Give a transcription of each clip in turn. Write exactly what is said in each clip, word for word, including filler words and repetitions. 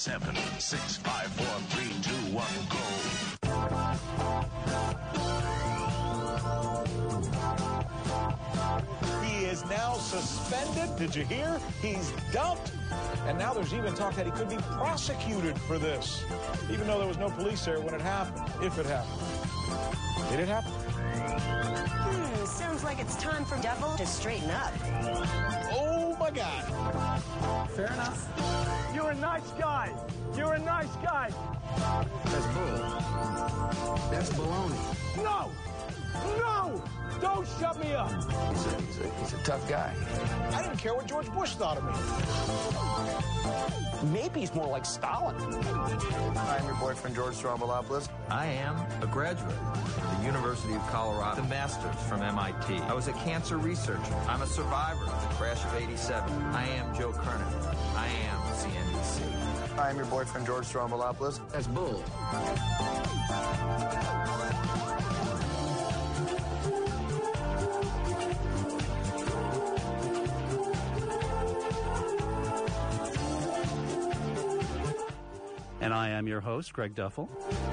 seven, six, five, four, three, two, one, go. He is now suspended. Did you hear? He's dumped. And now there's even talk that he could be prosecuted for this, even though there was no police there when it happened, if it happened. Did it happen? Hmm, sounds like it's time for Devil to straighten up. Oh, my God. Fair enough. You're a nice guy. You're a nice guy. That's bull. That's baloney. No! No! Don't shut me up. He's a, he's a, he's a tough guy. I didn't care what George Bush thought of me. Maybe he's more like Stalin. I'm your boyfriend, George Stroumboulopoulos. I am a graduate of the University of Colorado, the master's from M I T. I was a cancer researcher. I'm a survivor of the crash of eighty-seven. I am Joe Kernan. I am C N B C. I'm your boyfriend, George Stroumboulopoulos. That's bull. And I am your host, Greg Duffel.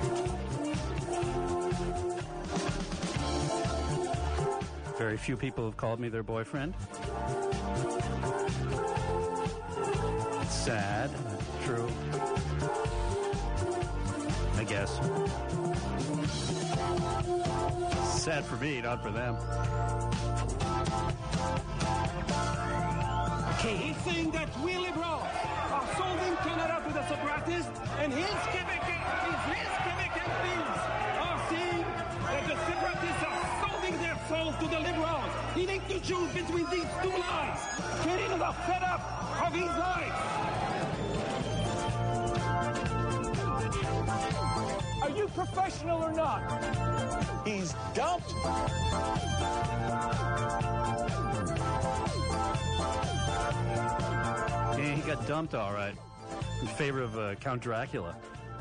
Very few people have called me their boyfriend. It's sad, true. I guess. Sad for me, not for them. Okay, he's saying that we liberals are solving Canada to the separatists, and his Quebec, his, his Quebec M Ps are saying that the separatists are solding their souls to the liberals. He needs to choose between these two lies. Canadians are fed up of these lies. Are you professional or not? He's dumped. Yeah, he got dumped all right in favor of uh, Count Dracula.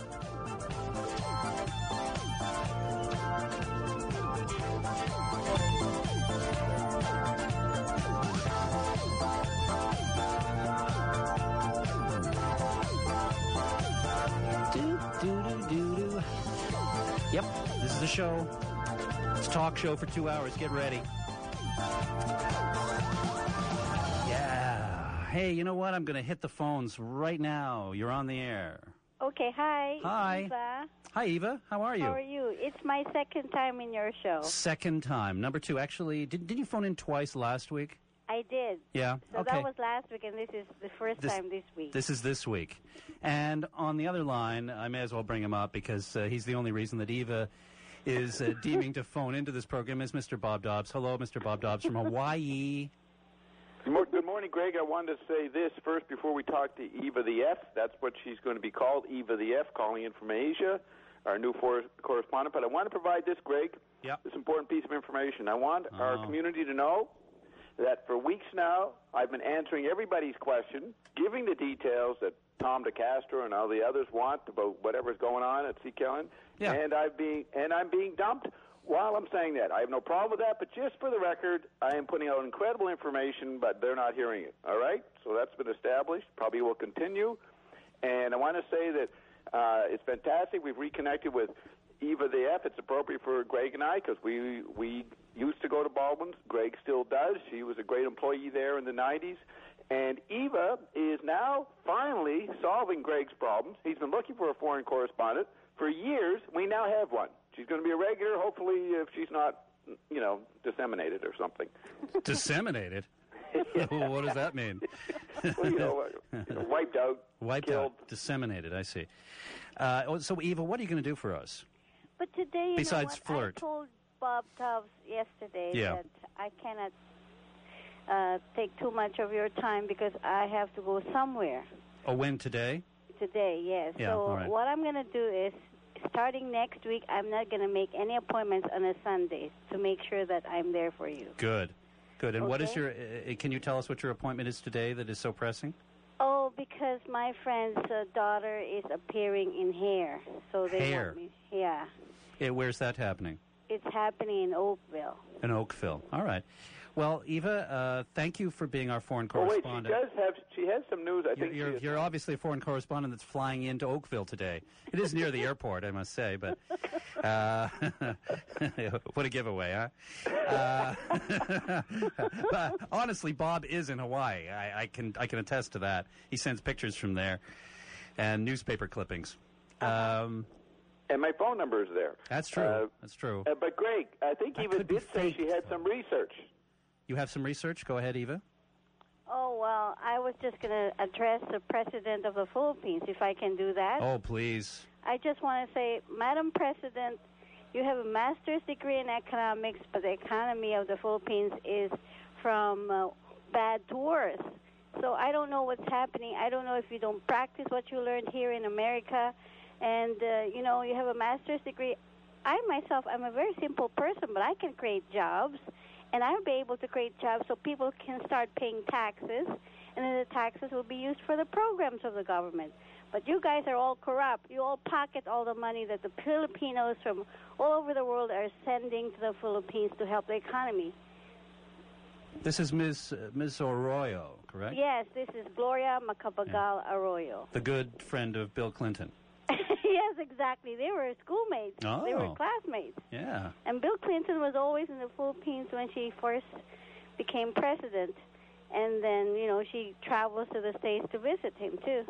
Do, do, do, do, do. Yep, this is the show. It's a talk show for two hours. Get ready. Yeah. Hey, you know what? I'm going to hit the phones right now. You're on the air. Okay, hi. Hi. Eva. Hi, Eva. How are you? How are you? It's my second time in your show. Second time. Number two. Actually, did, did you phone in twice last week? I did. Yeah, So okay. that was last week, and this is the first This- time this week. This is this week. And on the other line, I may as well bring him up because uh, he's the only reason that Eva is uh, deeming to phone into this program is Mister Bob Dobbs. Hello, Mister Bob Dobbs from Hawaii. Good morning, Greg. I wanted to say this first before we talk to Eva the F. That's what she's going to be called, Eva the F, calling in from Asia, our new for- correspondent. But I want to provide this, Greg, Yep. this important piece of information. I want Oh. our community to know that for weeks now, I've been answering everybody's question, giving the details that Tom DeCastro and all the others want about whatever's going on at Sea Kellen, Yeah. and I've being and I'm being dumped while I'm saying that. I have no problem with that, but just for the record, I am putting out incredible information, but they're not hearing it. All right, so that's been established. Probably will continue, and I want to say that uh, it's fantastic. We've reconnected with Eva the F. It's appropriate for Greg and I because we we used to go to Baldwin's. Greg still does. She was a great employee there in the nineties. And Eva is now finally solving Greg's problems. He's been looking for a foreign correspondent for years. We now have one. She's going to be a regular, hopefully, if she's not, you know, disseminated or something. Disseminated? What does that mean? Well, you know, uh, you know, wiped out, Wiped killed. out, disseminated, I see. Uh, oh, so, Eva, what are you going to do for us? But today, you Besides know what? flirt. I told Bob Tubbs yesterday Yeah. that I cannot uh, take too much of your time because I have to go somewhere Oh, when today? today, yes. Yeah, so all right. what I'm going to do is, starting next week, I'm not going to make any appointments on a Sunday to make sure that I'm there for you. Good. Good. And what is Okay. your, uh, can you tell us what your appointment is today that is so pressing? Oh, because my friend's uh, daughter is appearing in Hair. So they Hair? want me. Yeah. Eh, where's that happening? It's happening in Oakville. In Oakville. All right. Well, Eva, uh, thank you for being our foreign Oh wait, she correspondent. does have. She has some news. I You're, think you're, she is- you're obviously a foreign correspondent that's flying into Oakville today. It is near the airport, I must say, but uh, what a giveaway, huh? Uh, but honestly, Bob is in Hawaii. I, I can I can attest to that. He sends pictures from there and newspaper clippings. Um, and my phone number is there. That's true. Uh, that's true. Uh, but Greg, I think That Eva could be did say she had some research. You have some research? Go ahead, Eva. Oh, well, I was just going to address the President of the Philippines, if I can do that. Oh, please. I just want to say, Madam President, you have a master's degree in economics, but the economy of the Philippines is from uh, bad to worse. So I don't know what's happening. I don't know if you don't practice what you learned here in America. And, uh, you know, you have a master's degree. I myself, I'm a very simple person, but I can create jobs. And I'll be able to create jobs so people can start paying taxes, and then the taxes will be used for the programs of the government. But you guys are all corrupt. You all pocket all the money that the Filipinos from all over the world are sending to the Philippines to help the economy. This is Miz Uh, Miz Arroyo, correct? Yes, this is Gloria Macapagal Arroyo. The good friend of Bill Clinton. Yes, exactly. They were schoolmates. Oh. They were classmates. Yeah. And Bill Clinton was always in the Philippines when she first became president. And then, you know, she travels to the States to visit him, too.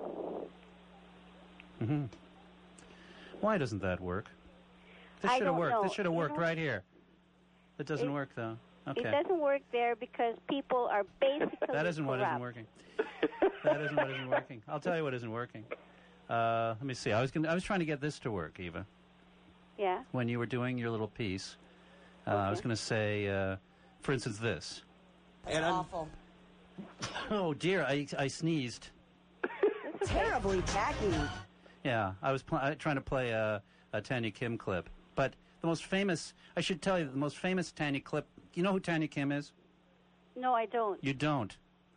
Mm-hmm. Why doesn't that work? This I should have don't worked. know. This should have You worked know, right here. It doesn't it- work, though. Okay. It doesn't work there because people are basically That isn't what isn't corrupt. working. That isn't what isn't working. I'll tell you what isn't working. Uh, let me see. I was gonna, I was trying to get this to work, Eva. Yeah. When you were doing your little piece, uh, I was going to say, uh, for instance, this. And awful. Oh dear! I I sneezed. Terribly tacky. Yeah, I was pl- I, trying to play a, a Tanya Kim clip, but the most famous. I should tell you the most famous Tanya clip. You know who Tanya Kim is? No, I don't. You don't.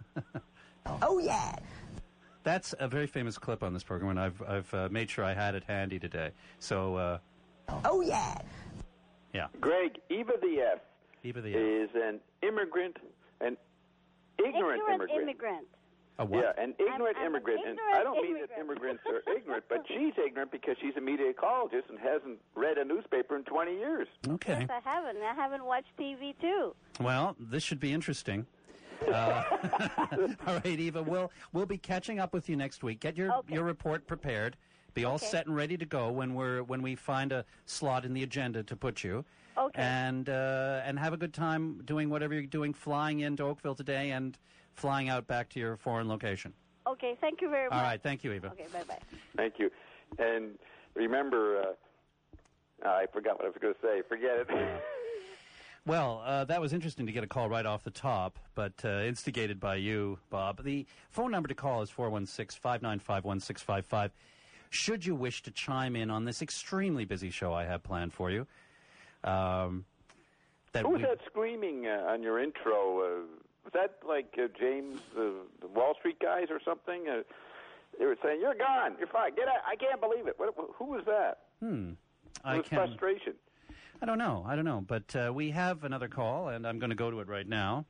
Oh yeah. That's a very famous clip on this program, and I've I've uh, made sure I had it handy today. So. Uh, oh yeah. Yeah. Greg, Eva the F Eva the F. is an immigrant, an ignorant, Ignorant immigrant. immigrant. A what? Yeah, an ignorant I'm an immigrant. and ignorant I don't mean immigrant. that immigrants are ignorant, but she's ignorant because she's a media ecologist and hasn't read a newspaper in twenty years. Okay. Yes, I haven't. I haven't watched T V, too. Well, this should be interesting. Uh, all right, Eva. We'll we'll be catching up with you next week. Get your Okay. your report prepared. Be all Okay. set and ready to go when we're when we find a slot in the agenda to put you. Okay. And uh, and have a good time doing whatever you're doing, flying into Oakville today and flying out back to your foreign location. Okay, thank you very much. All right, thank you, Eva. Okay, bye-bye. Thank you. And remember, uh, I forgot what I was going to say. Forget it. Well, uh, that was interesting to get a call right off the top, but uh, instigated by you, Bob. The phone number to call is four one six, five nine five, one six five five. Should you wish to chime in on this extremely busy show I have planned for you. Um, that Who was we- that screaming uh, on your intro? Uh, was that like uh, James, uh, the Wall Street guys or something? Uh, they were saying, "You're gone. You're fine. Get out. I can't believe it." What, who was that? Hmm. It I was can. frustration. I don't know. I don't know. But uh, we have another call, and I'm going to go to it right now.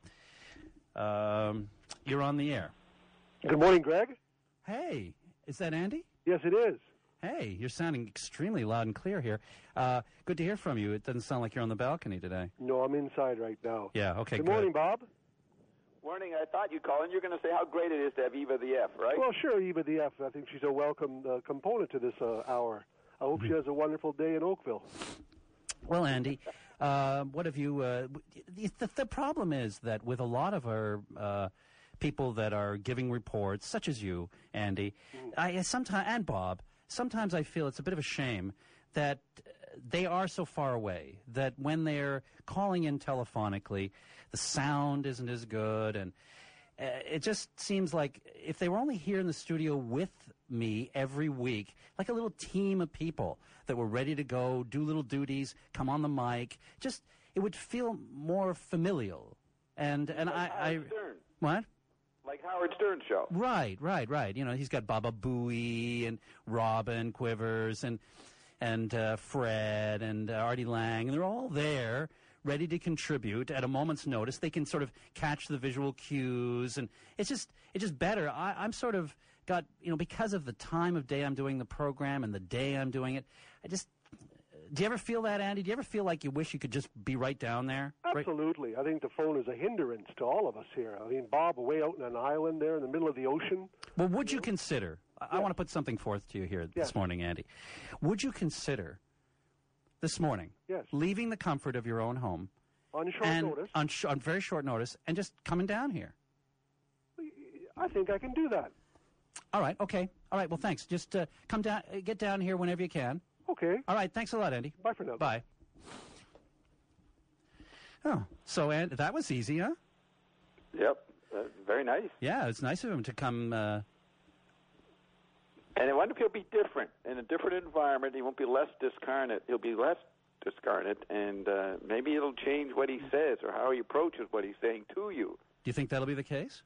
Um, you're on the air. Good morning, Greg. Hey, is that Andy? Yes, it is. Hey, you're sounding extremely loud and clear here. Uh, good to hear from you. It doesn't sound like you're on the balcony today. No, I'm inside right now. Yeah, okay, Good good. morning, Bob. Morning. I thought you'd call in. You're going to say how great it is to have Eva the F, right? Well, sure, Eva the F. I think she's a welcome uh, component to this uh, hour. I hope she has a wonderful day in Oakville. Well, Andy, uh, what have you... Uh, the, the, the problem is that with a lot of our uh, people that are giving reports, such as you, Andy, I sometimes and Bob, sometimes I feel it's a bit of a shame that they are so far away, that when they're calling in telephonically, the sound isn't as good, and uh, it just seems like if they were only here in the studio with me every week, like a little team of people that were ready to go, do little duties, come on the mic, just, it would feel more familial. And, and Like I... I Howard Stern. What? Like Howard Stern show. Right, right, right. You know, he's got Baba Booey and Robin Quivers and and uh, Fred and uh, Artie Lang, and they're all there ready to contribute at a moment's notice. They can sort of catch the visual cues, and it's just it's just better. I, I'm sort of got, you know, because of the time of day I'm doing the program and the day I'm doing it, I just, do you ever feel that, Andy? Do you ever feel like you wish you could just be right down there? Absolutely. Right? I think the phone is a hindrance to all of us here. I mean, Bob, away out in an island there in the middle of the ocean. Well, would you consider, I, yeah. I want to put something forth to you here yes. this morning, Andy. Would you consider this morning yes. leaving the comfort of your own home on short and notice, on, sh- on very short notice, and just coming down here? I think I can do that. All right, okay. All right, well, thanks. Just uh, come down, uh, get down here whenever you can. Okay. All right, thanks a lot, Andy. Bye for now. Bye. Oh, so and that was easy, huh? Yep, uh, very nice. Yeah, it's nice of him to come. Uh... And I wonder if he'll be different in a different environment. He won't be less discarnate. He'll be less discarnate, and uh, maybe it'll change what he says or how he approaches what he's saying to you. Do you think that'll be the case?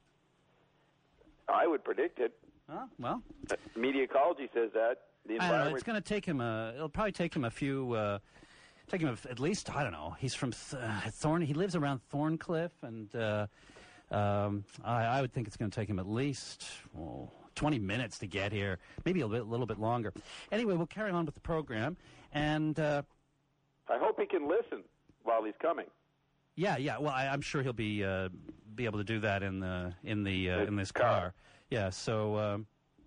I would predict it. Oh, well. Uh, media ecology says that. The I don't environment. know. It's going to take him a. It'll probably take him a few. Uh, take him a, at least. I don't know. He's from Th- uh, Thorn. He lives around Thorncliffe, and uh, um, I, I would think it's going to take him at least oh, twenty minutes to get here. Maybe a bit, little bit longer. Anyway, we'll carry on with the program, and uh, I hope he can listen while he's coming. Yeah, yeah. Well, I, I'm sure he'll be uh, be able to do that in the in the uh, in this car. car. Yeah. So. Um,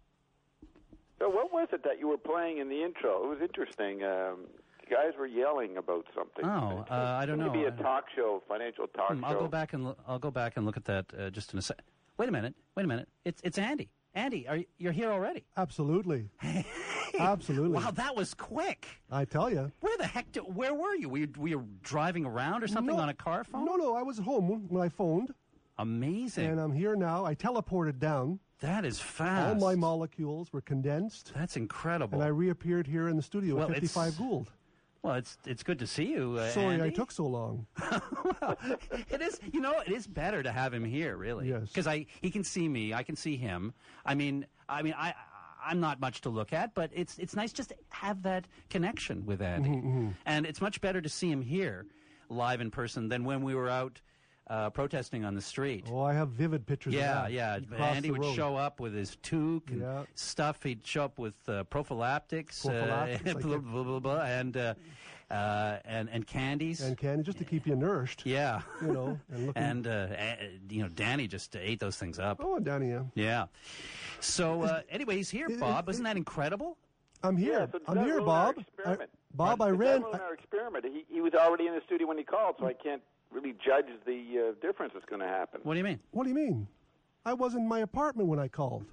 So what was it that you were playing in the intro? It was interesting. Um, guys were yelling about something. Oh, uh, I don't know. Maybe a talk show, financial talk hmm, show. I'll go back and lo- I'll go back and look at that uh, just in a sec. Wait a minute. Wait a minute. It's it's Andy. Andy, are you, you're here already? Absolutely. Absolutely. Wow, that was quick. I tell you. Where the heck? Do, where were you? Were you, were you driving around or something no, on a car phone? No, no. I was at home when I phoned. Amazing. And I'm here now. I teleported down. That is fast. All my molecules were condensed. That's incredible. And I reappeared here in the studio well, at fifty-five Gould. Well, it's it's good to see you, uh, Sorry Andy. I took so long. Well, it is, you know, it is better to have him here, really. Yes. Because I he can see me, I can see him. I mean, I mean, I I'm not much to look at, but it's it's nice just to have that connection with Andy. Mm-hmm. And it's much better to see him here, live in person, than when we were out uh, protesting on the street. Oh, I have vivid pictures yeah, of that. Yeah, Across Andy the would road. show up with his toque and Yeah. stuff. He'd show up with uh, prophylactics, Prophylactics, uh, like blah, it. blah, blah, blah, and, uh, uh, and, and candies. And candy, just to keep you nourished. Yeah. You know, and looking. And, uh, a- you know, Danny just ate those things up. Oh, Danny, yeah. Yeah. So, uh, anyway, he's here, Bob. Isn't that incredible? I'm here. Yeah, so I'm that's here, a lunar Bob. I, experiment. Bob, I It's ran. a lunar experiment. He, he was already in the studio when he called, so I can't really judge the uh, difference that's going to happen. What do you mean? What do you mean? I was in my apartment when I called.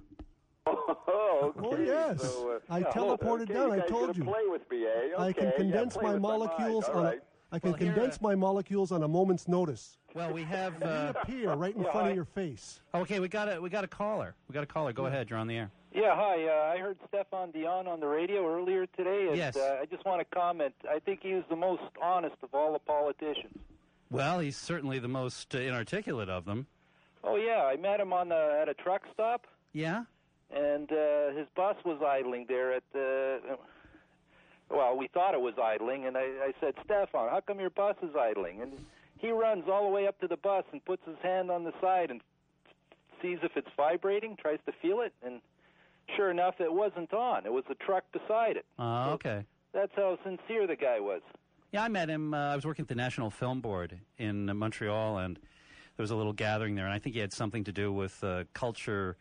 Oh, okay. Oh, yes. So, uh, I yeah, teleported okay, down. You I guys told gonna you. play with me, eh? Okay. I can yeah, condense play my with molecules mind. on All a. right. I can Well, here, condense uh, my molecules on a moment's notice. Well, we have. They Uh, appear right in Yeah, front I- of your face. okay, we got a we got a caller. We got a caller. Go ahead. You're on the air. Yeah, hi. Uh, I heard Stefan Dion on the radio earlier today. And, Yes. Uh, I just want to comment. I think he was the most honest of all the politicians. Well, he's certainly the most uh, inarticulate of them. Oh yeah, I met him on the, at a truck stop, Yeah. and uh, his bus was idling there at the. Well, we thought it was idling, and I, I said, Stefan, how come your bus is idling? And he runs all the way up to the bus and puts his hand on the side and sees if it's vibrating, tries to feel it, and sure enough, it wasn't on. It was the truck beside it. Uh, okay. That's how sincere the guy was. Yeah, I met him. Uh, I was working at the National Film Board in uh, Montreal, and there was a little gathering there, and I think he had something to do with uh, culture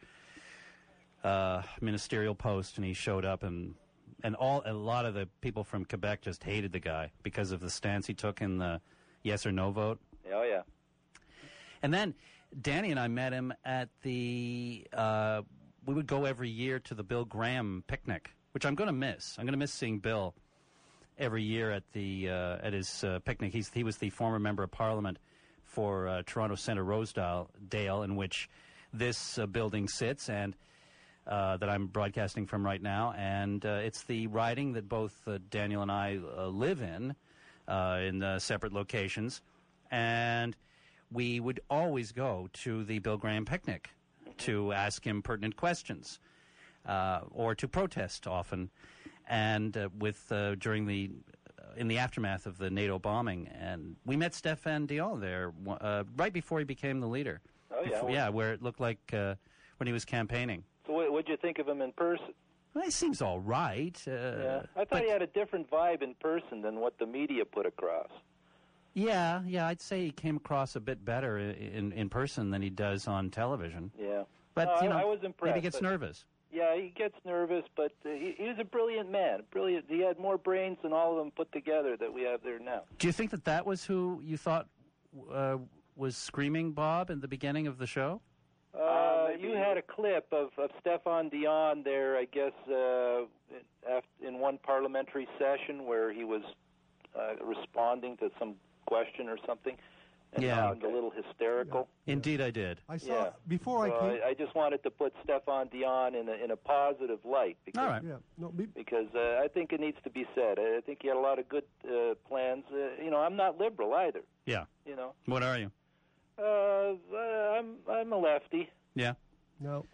uh, ministerial post, and he showed up, and and all a lot of the people from Quebec just hated the guy because of the stance he took in the yes or no vote. Oh yeah. And then Danny and I met him at the. Uh, we would go every year to the Bill Graham picnic, which I'm going to miss. I'm going to miss seeing Bill every year at the uh, at his uh, picnic. He's he was the former member of Parliament for uh, Toronto Centre Rosedale, Dale, in which this uh, building sits, and uh, that I'm broadcasting from right now. And uh, it's the riding that both uh, Daniel and I uh, live in, uh, in uh, separate locations, and we would always go to the Bill Graham picnic to ask him pertinent questions, uh, or to protest often. And uh, with uh, during the uh, in the aftermath of the NATO bombing, and we met Stéphane Dion there uh, right before he became the leader. Oh, yeah? Before, yeah, where it looked like uh, when he was campaigning. So what what'd you think of him in person? Well, he seems all right. Uh, yeah, I thought he had a different vibe in person than what the media put across. Yeah, yeah, I'd say he came across a bit better in in person than he does on television. Yeah. But, no, you know, I, I was impressed. maybe he gets but, nervous. Yeah, he gets nervous, but uh, he, he was a brilliant man. Brilliant. He had more brains than all of them put together that we have there now. Do you think that that was who you thought uh, was screaming, Bob, in the beginning of the show? Uh, you had a clip of, of Stéphane Dion there, I guess, uh, in, in one parliamentary session where he was uh, responding to some question or something. And Yeah. seemed a little hysterical. Indeed, I did. I saw Yeah. before So I came. I, I just wanted to put Stéphane Dion in a, in a positive light because, All right. Yeah, no, be, because uh, I think it needs to be said. I think he had a lot of good uh, plans. Uh, you know, I'm not liberal either. Yeah. You know, What are you? uh, uh, I'm I'm a lefty. Yeah. no.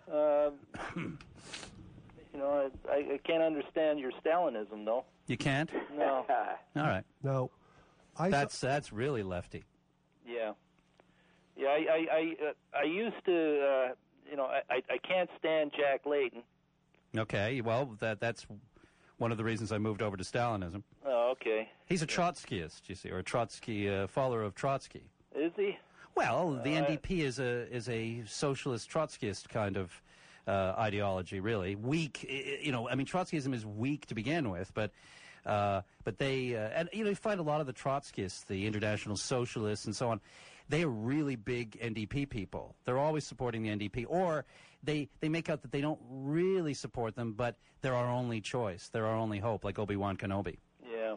Um, you know, I, I, I can't understand your Stalinism, though. You can't? No. All right. No. I That's that's really lefty. Yeah. Yeah, I I I, uh, I used to, uh, you know, I, I I can't stand Jack Layton. Okay, well, that that's one of the reasons I moved over to Stalinism. Oh, okay. He's a Trotskyist, you see, or a Trotsky uh, follower of Trotsky. Is he? Well, the Uh, N D P is a is a socialist Trotskyist kind of uh, ideology, really weak. i- i- You know, I mean, Trotskyism is weak to begin with, but uh, but they uh, and you know you find a lot of the Trotskyists, the International Socialists, and so on. They are really big N D P people. They're always supporting the N D P, or they they make out that they don't really support them, but they're our only choice. They're our only hope, like Obi-Wan Kenobi. Yeah.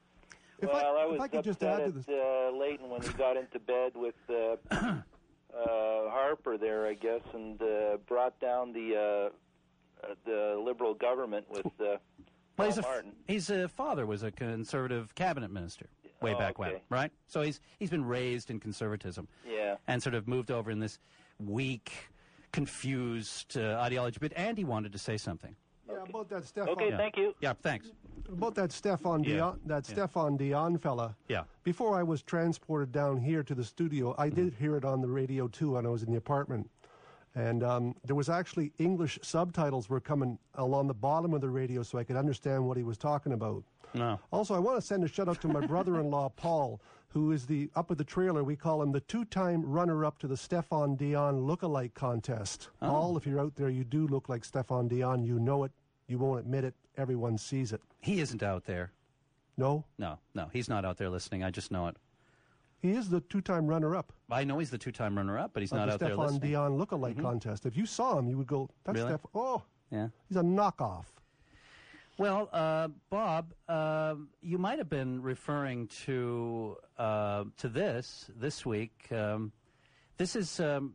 If well, I- I, if was I could just upset add to at this- uh, Layton when he got into bed with uh, uh, Harper there, I guess, and uh, brought down the uh, uh, the Liberal government with uh, Well, Paul he's a, Martin. his uh, father was a conservative cabinet minister way Oh, back when, okay. right? So he's he's been raised in conservatism. Yeah. And sort of moved over in this weak, confused uh, ideology. But Andy wanted to say something. Yeah, about that Stefan. Okay, thank you. Yeah, thanks. About that Stefan Yeah. Dion, that Yeah. Stefan Dion fella. Yeah. Before I was transported down here to the studio, I did hear it on the radio too when I was in the apartment, and um, there was actually English subtitles were coming along the bottom of the radio so I could understand what he was talking about. No. Also, I want to send a shout out to my brother-in-law Paul, who is the up at the trailer. We call him the two-time runner-up to the Stefan Dion look-alike contest. Oh. Paul, if you're out there, you do look like Stefan Dion. You know it. You won't admit it. Everyone sees it. He isn't out there. No, No, no, he's not out there listening. I just know it. he is the two-time runner-up I know he's the two-time runner-up, but he's of not the out there Stefan listening. Dion look-alike Mhm. contest. If you saw him, you would go, "That's Really? Stefan." Oh, Yeah. he's a knockoff. Well, uh, Bob, uh, you might have been referring to uh, to this this week. Um, this is. Um,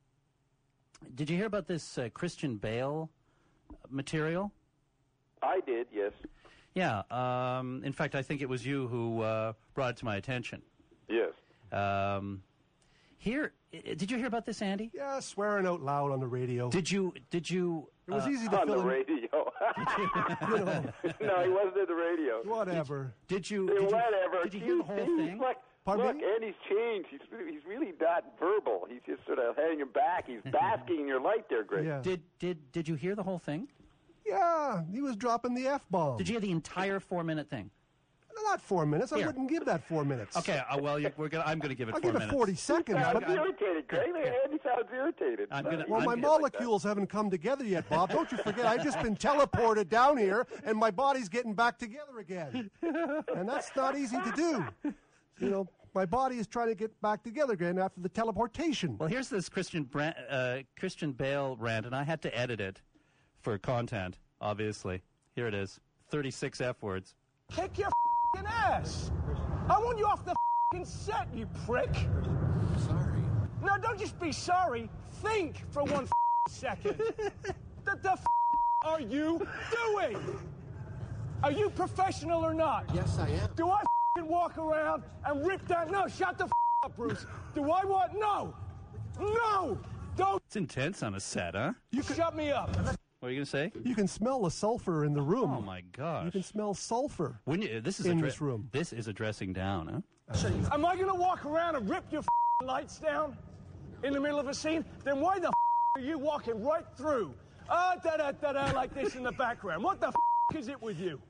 did you hear about this uh, Christian Bale material? I did, yes. Yeah. Um, in fact, I think it was you who uh, brought it to my attention. Yes. Um, here, i- did you hear about this, Andy? Yeah, swearing out loud on the radio. Did you? Did you? It was uh, easy to On fill the in. radio. You know, No, he wasn't at the radio. whatever. Did you? Hey, Did you, whatever. did you hear the whole He's- he's thing? Like, Pardon look, me? Andy's changed. He's really, he's really not verbal. He's just sort of hanging back. He's basking in your light there, Greg. Yeah. Did did did you hear the whole thing? Yeah, he was dropping the F-bomb. Did you hear the entire four-minute thing? Not four minutes. I Here. wouldn't give that four minutes. Okay, uh, well, you, we're gonna, I'm going to give it I'll four give it minutes. forty seconds. Sounds But, irritated, Greg. Andy sounds irritated. I'm gonna- well, I'm my gonna- molecules haven't come together yet, Bob. Don't you forget, I've just been teleported down here, and my body's getting back together again. And that's not easy to do. You know, my body is trying to get back together again after the teleportation. Well, here's this Christian Bra- uh, Christian Bale rant, and I had to edit it for content, obviously. Here it is, thirty-six F words. Kick your f***ing ass! I want you off the f***ing set, you prick! Sorry. No, don't just be sorry. Think for one f***ing second. What the f*** are you doing? Are you professional or not? Yes, I am. Do I f***ing walk around and rip down? No, shut the f*** up, Bruce. Do I want? No! No! Don't It's intense on a set, huh? you shut me up. What are you going to say? You can smell the sulfur in the room. Oh, my gosh. You can smell sulfur When you, this is in addre- this room. This is a dressing down, huh? Am I going to walk around and rip your f***ing lights down in the middle of a scene? Then why the f*** are you walking right through? Ah, da da da da, like this in the background. What the f*** is it with you?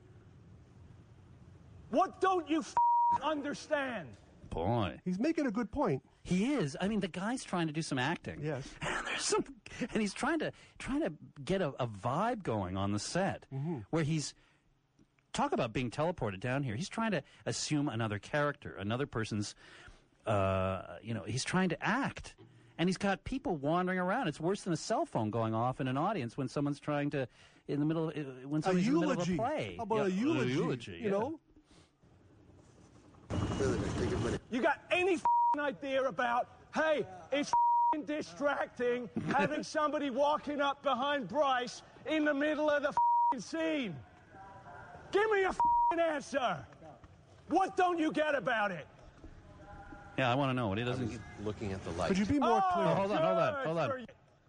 What don't you f*** understand? Boy. He's making a good point. He is. I mean, the guy's trying to do some acting. Yes. And there's some, and he's trying to trying to get a, a vibe going on the set Mm-hmm. where he's talk about being teleported down here. He's trying to assume another character, another person's. Uh, you know, he's trying to act, and he's got people wandering around. It's worse than a cell phone going off in an audience when someone's trying to in the middle of, when somebody's in the middle of a play. How about Yeah, a eulogy? eulogy, you yeah. know. You got any f***ing idea about, hey, it's f***ing distracting having somebody walking up behind Bryce in the middle of the f***ing scene? Give me a f***ing answer. What don't you get about it? Yeah, I want to know what he doesn't. Looking at the light. Could you be more Oh, clear? Oh, hold on, hold on, good hold on. for you.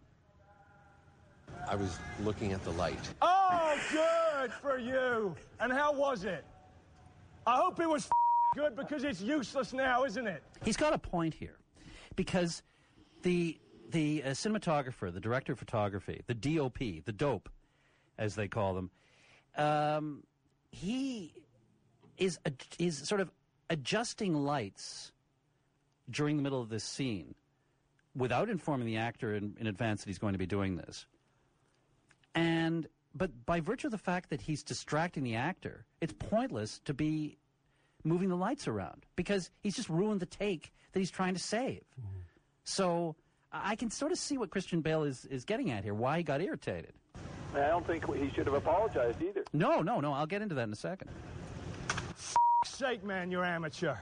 I was looking at the light. Oh, good for you. And how was it? I hope it was f***ing good because it's useless now, isn't it? He's got a point here, because the the uh, cinematographer, the director of photography, the D O P, the dope, as they call them, um, he is ad- is sort of adjusting lights during the middle of this scene without informing the actor in, in advance that he's going to be doing this. And but by virtue of the fact that he's distracting the actor, it's pointless to be moving the lights around because he's just ruined the take that he's trying to save. Mm-hmm. So I can sort of see what Christian Bale is, is getting at here, why he got irritated. I don't think he should have apologized either. No, no, no. I'll get into that in a second. F***ing sake, man, you're amateur.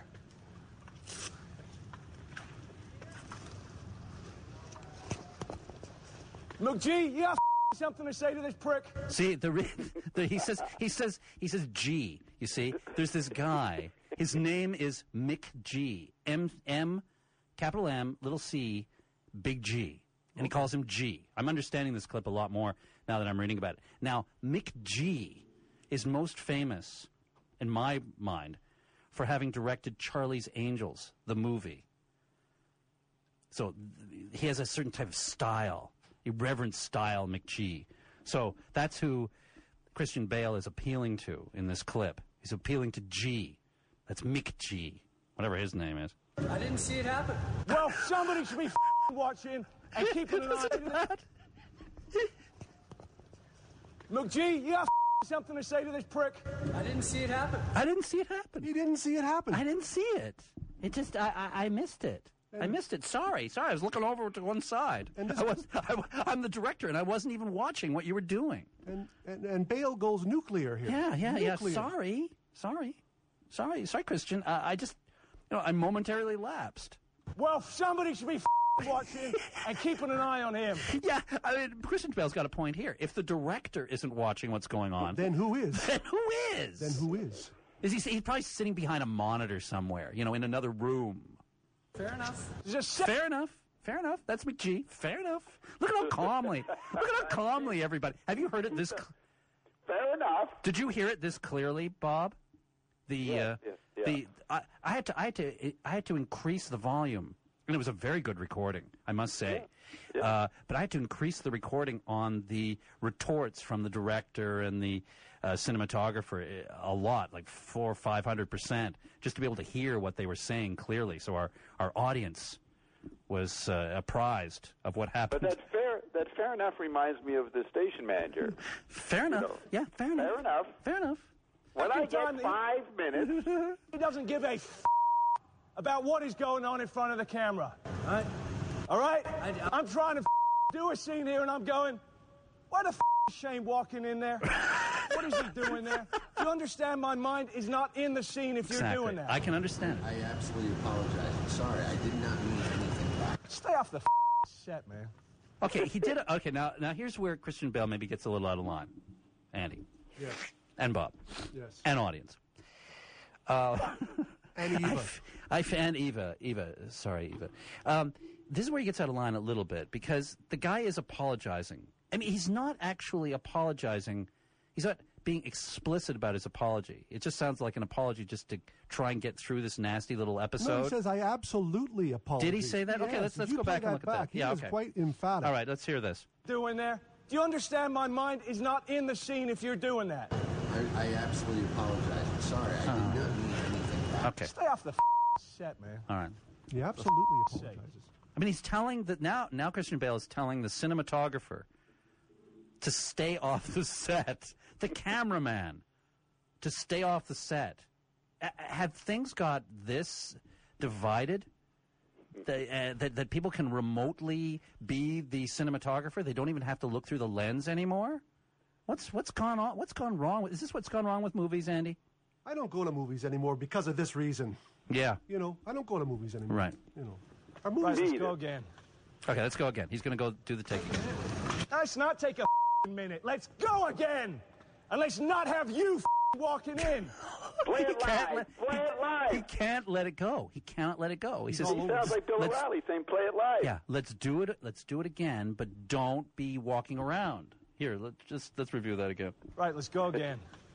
McGee, you got f***ing something to say to this prick? See, the, re- the he says he says he says G. You see, there's this guy. His name is Mick G. M M, capital M, little C, big G, and he calls him G. I'm understanding this clip a lot more now that I'm reading about it. Now, Mick G is most famous, in my mind, for having directed Charlie's Angels, the movie. So th- he has a certain type of style, irreverent style, McG. So that's who Christian Bale is appealing to in this clip. He's appealing to G. That's Mick G, whatever his name is. I didn't see it happen. Well, somebody should be f***ing watching and keeping an eye on that. McGee, you got f***ing something to say to this prick? I didn't see it happen. I didn't see it happen. He didn't see it happen. I didn't see it. It just, I, I, I missed it. I missed it. Sorry, sorry. I was looking over to one side. And I was, I, I'm the director, and I wasn't even watching what you were doing. And, and, and Bale goes nuclear here. Yeah, yeah, nuclear. yeah. Sorry, sorry, sorry, sorry, Christian. Uh, I just, you know, I momentarily lapsed. Well, somebody should be f***ing watching and keeping an eye on him. Yeah, I mean, Christian Bale's got a point here. If the director isn't watching what's going on, then who is? Then who is? Then who is? Is he? He's probably sitting behind a monitor somewhere, you know, in another room. Fair enough. Just fair enough. Fair enough. That's McGee. Fair enough. Look at how calmly. Look at how calmly everybody. Have you heard it this? Cl- Fair enough. Did you hear it this clearly, Bob? The Yes, uh, yes, yeah. the I, I had to I had to I had to increase the volume, and it was a very good recording, I must say. Yeah. Uh, but I had to increase the recording on the retorts from the director and the uh, cinematographer a lot, like four or five hundred percent, just to be able to hear what they were saying clearly. So our our audience was uh, apprised of what happened. But that fair that fair enough reminds me of the station manager. Fair enough. know. Yeah, fair enough. Fair enough. Fair enough. When I Every time get he- five minutes, He doesn't give a f- about what is going on in front of the camera. All right? All right? I'm trying to f- do a scene here, and I'm going, why the f- is Shane walking in there? What is he doing there? Do you understand my mind is not in the scene if you're Exactly. doing that? I can understand. I absolutely apologize. I'm sorry. I did not mean anything by it. Stay off the f- set, man. Okay, he did. Okay, now now here's where Christian Bale maybe gets a little out of line. Andy. Yes. And Bob. Yes. And audience. Uh, And Eva. I, I, and Eva. Eva. Sorry, Eva. Um, this is where he gets out of line a little bit because the guy is apologizing I mean, he's not actually apologizing. He's not being explicit about his apology. It just sounds like an apology just to try and get through this nasty little episode. No, he says, I absolutely apologize. Did he say that? Okay, Yes. let's If let's you go play back and look back, at that. He Yeah, was okay. quite emphatic. All right, let's hear this. Doing there? Do you understand my mind is not in the scene if you're doing that? I, I absolutely apologize. I'm sorry. I did not mean anything. Okay. Stay off the f- set, man. All right. He absolutely apologizes. I mean, he's telling that now. Now Christian Bale is telling the cinematographer to stay off the set, the cameraman to stay off the set. A- have things got this divided that, uh, that that people can remotely be the cinematographer? They don't even have to look through the lens anymore. What's what's gone on? What's gone wrong? Is this what's gone wrong with movies, Andy? I don't go to movies anymore because of this reason. Yeah. You know, I don't go to movies anymore. Right. You know, our movies. Right, let's go again. Okay, let's go again. He's going to go do the take again. Let's not take a f- minute. Let's go again. And let's not have you f- walking in. Play He it can't live. let- Play it live. He can't let it go. He cannot let it go. He says, He sounds like Bill let's- O'Reilly saying play it live. Yeah, let's do it. Let's do it again, but don't be walking around. Here, let's just let's review that again. Right, let's go again.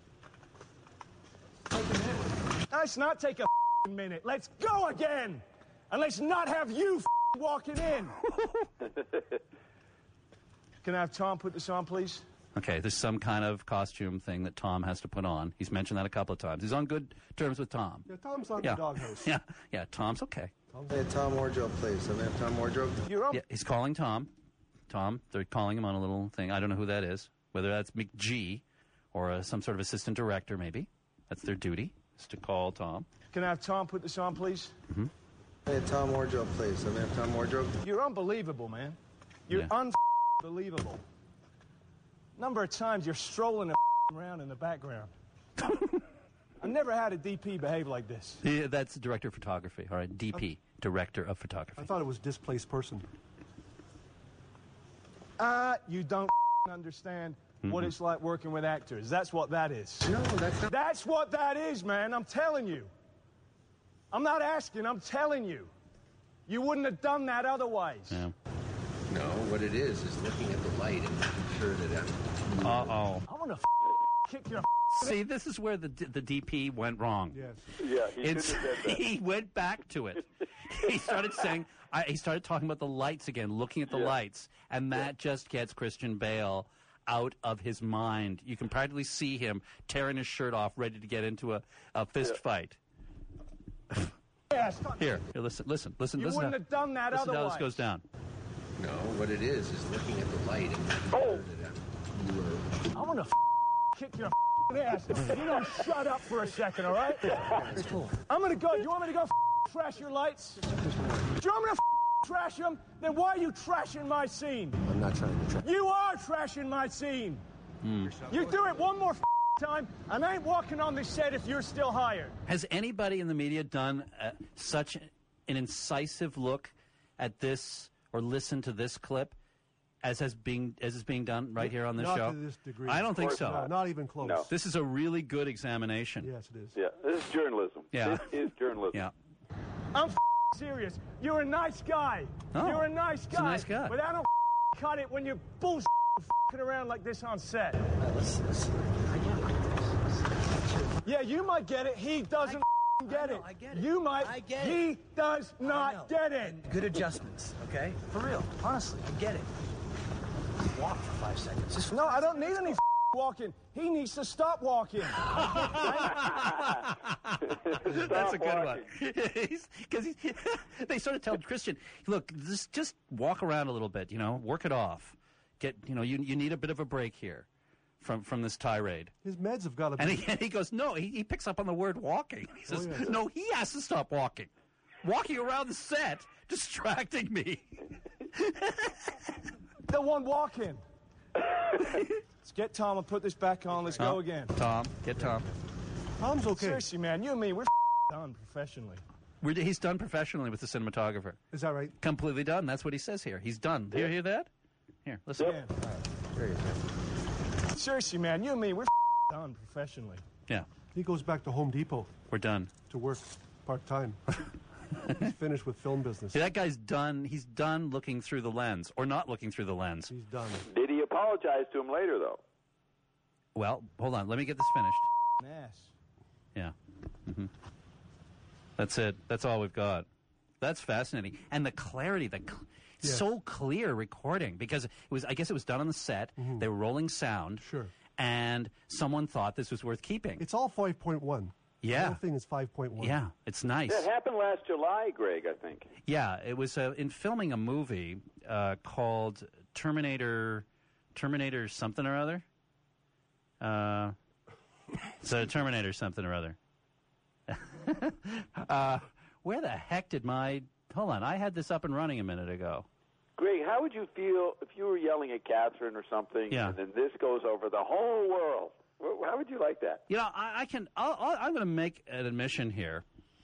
Let's not take a f- minute. Let's go again. And let's not have you f- walking in. Can I have Tom put this on, please? Okay, there's some kind of costume thing that Tom has to put on. He's mentioned that a couple of times. He's on good terms with Tom. Yeah, Tom's on Yeah, the doghouse. yeah, yeah. Tom's okay. Hey, Tom Wardrobe, please. Can I have Tom Wardrobe? You're on. Yeah, he's calling Tom. Tom, they're calling him on a little thing. I don't know who that is. Whether that's McG or uh, some sort of assistant director, maybe. That's their duty, is to call Tom. Can I have Tom put this on, please? Mm-hmm. Hey, Tom Wardrobe, please. Can I have Tom Wardrobe? You're unbelievable, man. You're Yeah. unbelievable. Number of times you're strolling around in the background. I've never had a D P behave like this. Yeah, that's the director of photography. All right, D P, director of photography. I thought it was displaced person. Uh, you don't understand what Mhm. it's like working with actors. That's what that is. No, that's not. That's what that is, man. I'm telling you. I'm not asking, I'm telling you. You wouldn't have done that otherwise. Yeah. No, what it is is looking at the light and making sure that I'm. Uh-oh. I want to kick your See, this is where the the D P went wrong. Yes. Yeah, he It's, shouldn't have said that. he went back to it. He started saying, I, he started talking about the lights again, looking at the Yeah. lights, and that just gets Christian Bale out of his mind. You can practically see him tearing his shirt off, ready to get into a, a fist Yeah. fight. Yes. Here, here, listen, listen, listen. You listen wouldn't how, have done that listen to how otherwise. this goes down. No, what it is is looking at the light and making Oh. sure that I'm. You were. I want to kick your ass. If you don't shut up for a second, all right? I'm going to go. You want me to go trash your lights? Do you want me to trash them? Then why are you trashing my scene? I'm not trying to try. You are trashing my scene. Hmm. You do it one more time, and I ain't walking on this set if you're still hired. Has anybody in the media done uh, such an incisive look at this or listened to this clip as has being as is being done right here on this Not show? to this degree. I don't think course so. No, not even close. No. This is a really good examination. Yes, it is. Yeah, this is journalism. Yeah. This is journalism. Yeah. I'm serious. You're a nice guy. Oh, you're a nice guy. he's a nice guy. But I don't cut it when you're bullshit around like this on set. Yeah, you might get it. He doesn't get it. I get it. You might. I get he it. does I know. not get it. And good adjustments, okay? For real. Honestly, I get it. Walk for five seconds. Just No, I don't need any walking. He needs to stop walking. That's a good one. Because they sort of tell Christian, look, just just walk around a little bit, you know, work it off. Get, you know, you you need a bit of a break here from from this tirade. His meds have got to be. And he, and he goes, no, he, he picks up on the word walking. He says, Oh, yeah. no, he has to stop walking. Walking around the set, distracting me. The one walking. Let's get Tom and put this back on. Let's go Tom, again. Tom, get Tom. Tom's okay. Seriously, man, you and me, we're done professionally. We're, he's done professionally with the cinematographer. Is that right? Completely done. That's what he says here. He's done. Do you hear that? Here, listen. Yeah. Seriously, man, you and me, we're done professionally. Yeah, He goes back to Home Depot we're done. to work part time. He's finished with film business. See, that guy's done. He's done looking through the lens, or not looking through the lens. He's done. Did he apologize? apologize to him later, though. Well, hold on. Let me get this finished. Mass. Yeah. hmm That's it. That's all we've got. That's fascinating. And the clarity, the cl- Yes. so clear recording, because it was, I guess it was done on the set. Mhm. They were rolling sound. Sure. And someone thought this was worth keeping. It's all five point one. Yeah. The whole thing is five point one. Yeah, it's nice. That happened last July, Greg, I think. Yeah, it was uh, in filming a movie uh, called Terminator, Terminator something or other. Uh, so Terminator something or other. uh, where the heck did my... Hold on, I had this up and running a minute ago. Greg, how would you feel if you were yelling at Catherine or something, Yeah. and then this goes over the whole world? Wh- How would you like that? You know, I, I can... I'll, I'll, I'm going to make an admission here.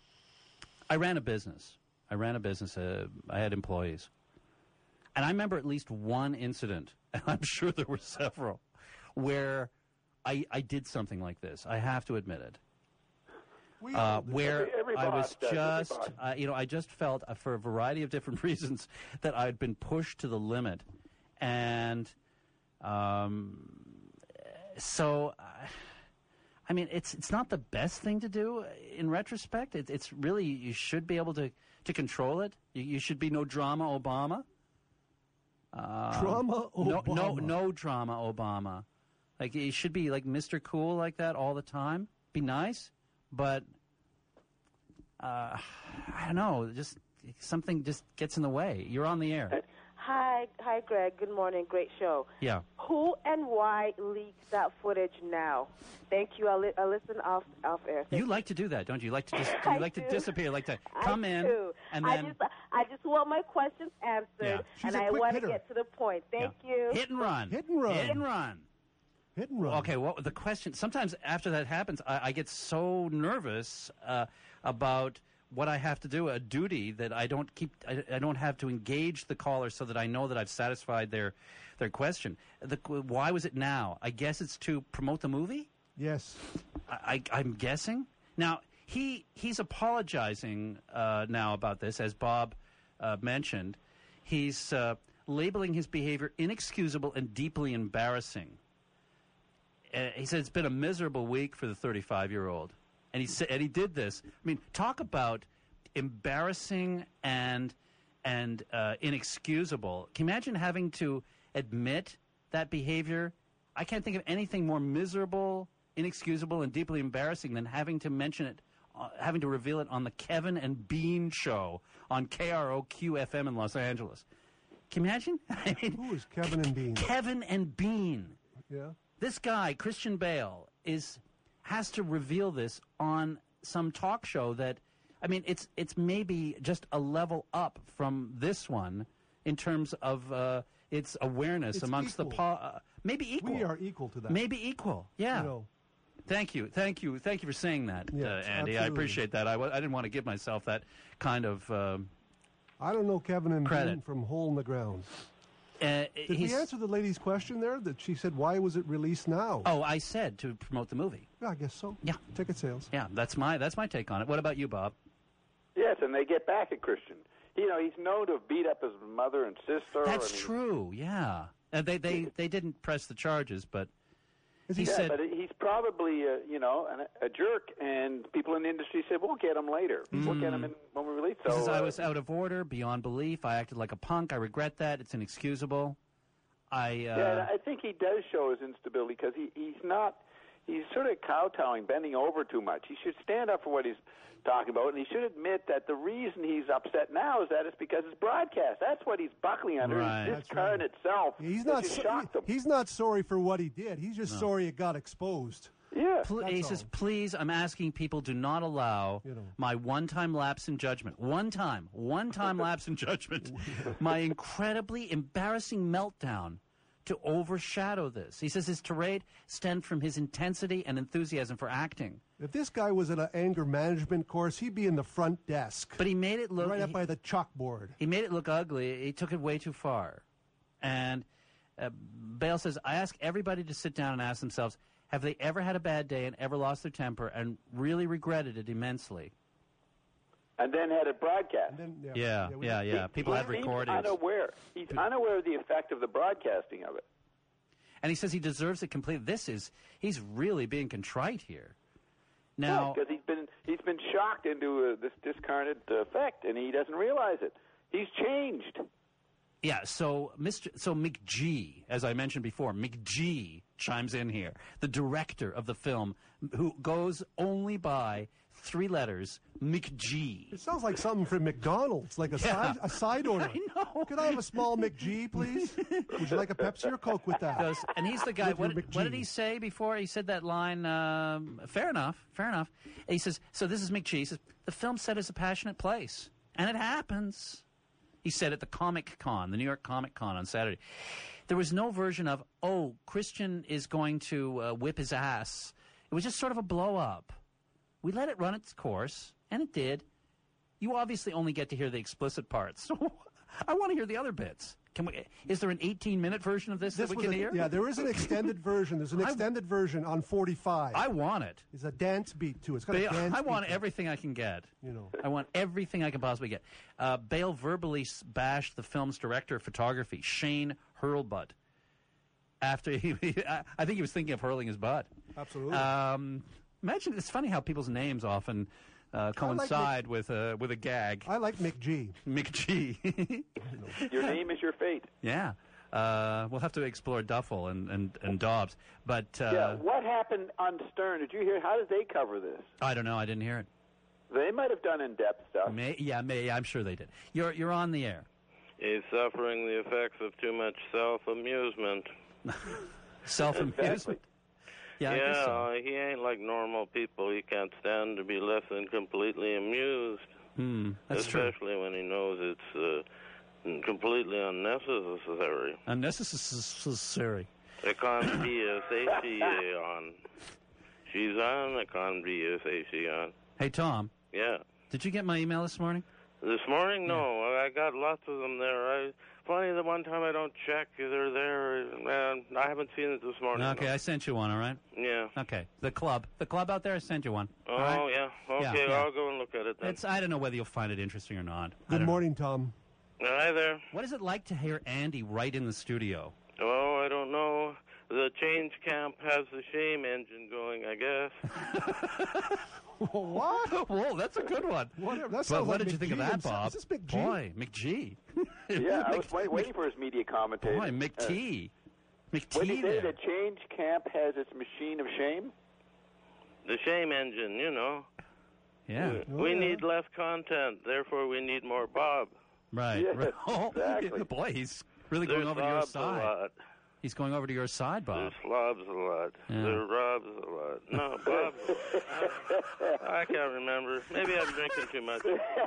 I ran a business. I ran a business. Uh, I had employees. And I remember at least one incident, and I'm sure there were several, where I, I did something like this. I have to admit it. We Uh, all do. where Every- every I boss was does, every just, boss. uh, you know, I just felt uh, for a variety of different reasons that I'd been pushed to the limit. And um, so, uh, I mean, it's it's not the best thing to do in retrospect. It, it's really, you should be able to, to control it. You, you should be no drama Obama. Um, Drama No, no, Obama. no drama Obama. Like, you should be like Mister Cool like that all the time. Be nice, but uh, I don't know. Just something just gets in the way. You're on the air. Hi, hi, Greg. Good morning. Great show. Yeah. Who and why leaked that footage now? Thank you. I'll, li- I'll listen off off air. Thank You like to do that, don't you? You like to just I you like to do. disappear, like to I come in do. and I then just, I just want my questions answered, Yeah. She's and a I quick want hitter. to get to the point. Thank Yeah. you. hit and run. Hit and run. Hit and run. Hit and run. Okay, well, the question, sometimes after that happens, I, I get so nervous uh, about what I have to do, a duty that I don't keep, I, I don't have to engage the caller so that I know that I've satisfied their their question. The, why was it now? I guess it's to promote the movie? Yes. I, I, I'm guessing. Now, he he's apologizing uh, now about this, as Bob uh, mentioned. He's uh, labeling his behavior inexcusable and deeply embarrassing. Uh, he said it's been a miserable week for the thirty-five-year-old. And he said, and he did this. I mean, talk about embarrassing and and uh, inexcusable. Can you imagine having to admit that behavior? I can't think of anything more miserable, inexcusable, and deeply embarrassing than having to mention it, uh, having to reveal it on the Kevin and Bean show on K R O Q F M in Los Angeles. Can you imagine? I mean, Who is Kevin and Bean? Kevin and Bean. Yeah. This guy, Christian Bale, is has to reveal this on some talk show that, I mean, it's it's maybe just a level up from this one in terms of uh, its awareness It's amongst equal. the po- uh, maybe equal. We are equal to that. Maybe equal. Yeah. You know. Thank you, thank you, thank you for saying that, Yes, uh, Andy. I absolutely. appreciate that. I, w- I didn't want to give myself that kind of. Um, I don't know Kevin and Credit. Bean from Hole in the Ground. uh, Did he's- we answer the lady's question there? That she said, why was it released now? Oh, I said to promote the movie. Yeah, I guess so. Yeah. Ticket sales. Yeah, that's my that's my take on it. What about you, Bob? Yes, and they get back at Christian. You know, he's known to have beat up his mother and sister. That's I mean, true. Yeah, uh, they they they didn't press the charges, but he yeah, said, but he's probably, uh, you know, an, a jerk, and people in the industry said, we'll get him later. We'll get him in, when we release. He So, says, I uh, was out of order, beyond belief. I acted like a punk. I regret that. It's inexcusable. I uh, yeah, and I think he does show his instability because he, he's not, he's sort of kowtowing, bending over too much. He should stand up for what he's talking about, and he should admit that the reason he's upset now is that it's because it's broadcast. That's what he's buckling under. Right. This That's car in right. itself He's has not. just So, shocked him. he's not sorry for what he did. He's just No. sorry it got exposed. Yeah. Pl- he That's says, all. please, I'm asking people, do not allow You know. my one-time lapse in judgment. One time. One-time lapse in judgment. My incredibly embarrassing meltdown to overshadow this. He says his tirade stemmed from his intensity and enthusiasm for acting. If this guy was at an anger management course, he'd be in the front desk. But he made it look... right up he- by the chalkboard. He made it look ugly. He took it way too far. And uh, Bale says, I ask everybody to sit down and ask themselves, have they ever had a bad day and ever lost their temper and really regretted it immensely? And then had it broadcast. And then, Yeah, we- yeah, yeah. People he have seems recordings. unaware. He's unaware of the effect of the broadcasting of it. And he says he deserves it completely. This is, he's really being contrite here. Now, because he's been he's been shocked into uh, this discarnate effect, and he doesn't realize it. He's changed. yeah, so Mister So McG, as I mentioned before, McG chimes in here, the director of the film, who goes only by three letters, McG. It sounds like something from McDonald's, like a, Yeah. side, a side order. I know. Could I have a small McG, please? Would you like a Pepsi or Coke with that? Does, and he's the guy. With What, your what did McG. he say before he said that line? Um, fair enough, fair enough. He says, so this is McG. He says, the film set is a passionate place. And it happens. He said at the Comic Con, the New York Comic Con on Saturday. There was no version of, oh, Christian is going to uh, whip his ass. It was just sort of a blow-up. We let it run its course, and it did. You obviously only get to hear the explicit parts. So I want to hear the other bits. Can we? Is there an eighteen-minute version of this, This that we was can a- hear? Yeah, there is an extended version. There's an I- extended version on forty-five. I want it. There's a dance beat to it. It's got Bale, a dance I want beat to it. everything I can get. You know. I want everything I can possibly get. Uh, Bale verbally s- bashed the film's director of photography, Shane Hurlbut. After he, I I think he was thinking of hurling his butt. Absolutely. Um, imagine it's funny how people's names often uh, coincide with a with a gag. I like McG. McG. Your name is your fate. Yeah. Uh, we'll have to explore Duffel and, and, and Dobbs. But uh, yeah. What happened on Stern? Did you hear? How did they cover this? I don't know. I didn't hear it. They might have done in-depth stuff. May, yeah, may, I'm sure they did. You're you're on the air. He's suffering the effects of too much self-amusement. Self-amusement. Yeah, I yeah, guess so. he ain't like normal people. He can't stand to be less than completely amused. Hmm, that's true. Especially when he knows it's uh, completely unnecessary. Unnecessary. It can't be a safety on. She's on, it can't be a safety on. Hey, Tom. Yeah. Did you get my email this morning? This morning, no. I got lots of them there. I, funny, the one time I don't check, they're there. Man, I haven't seen it this morning. Okay, I sent you one, all right? Yeah. Okay, the club. The club out there, I sent you one. Oh, all right? yeah. Yeah, Okay, yeah. I'll go and look at it then. It's, I don't know whether you'll find it interesting or not. I Good don't morning, Tom. Hi there. know. What is it like to hear Andy right in the studio? Oh, I don't know. The change camp has the shame engine going, I guess. What? Whoa, that's a good one. Whatever. That But sounds what like did you think of McG that, himself. Bob? Is this McG? Boy, McG. Yeah, I was Mc- wait, waiting for his media commentator. Boy, McT. What did McT he say? there. The change camp has its machine of shame? The shame engine, you know. Yeah. We, we need less content, therefore we need more Bob. Right. Yes, right. Oh, exactly. boy, he's really There's going over to your slobs a side. lot. He's going over to your side, Bob. There's slobs a lot. Yeah. There's robs a lot. No, Bob. I, I can't remember. Maybe I'm drinking too much.